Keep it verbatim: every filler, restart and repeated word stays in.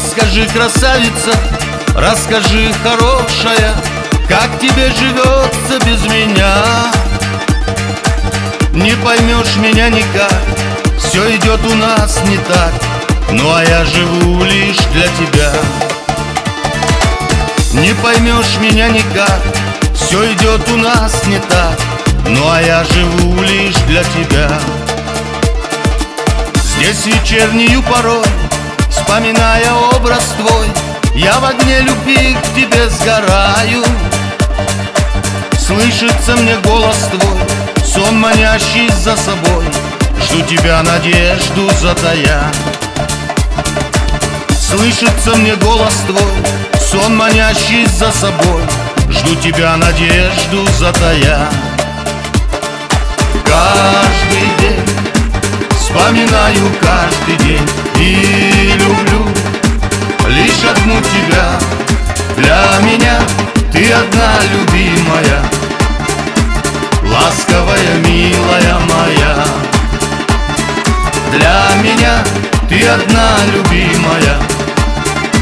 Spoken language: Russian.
Расскажи, красавица, расскажи, хорошая, как тебе живется без меня. Не поймешь меня никак, все идет у нас не так, ну а я живу лишь для тебя. Не поймешь меня никак, все идет у нас не так, ну а я живу лишь для тебя. Здесь вечернюю порой, вспоминая образ твой, я в огне любви к тебе сгораю. Слышится мне голос твой, сон манящий за собой, жду тебя, надежду затая. Слышится мне голос твой, сон манящий за собой, жду тебя, надежду затая. Каждый день вспоминаю, каждый день и люблю лишь одну тебя. Для меня ты одна любимая, ласковая, милая моя. Для меня ты одна любимая,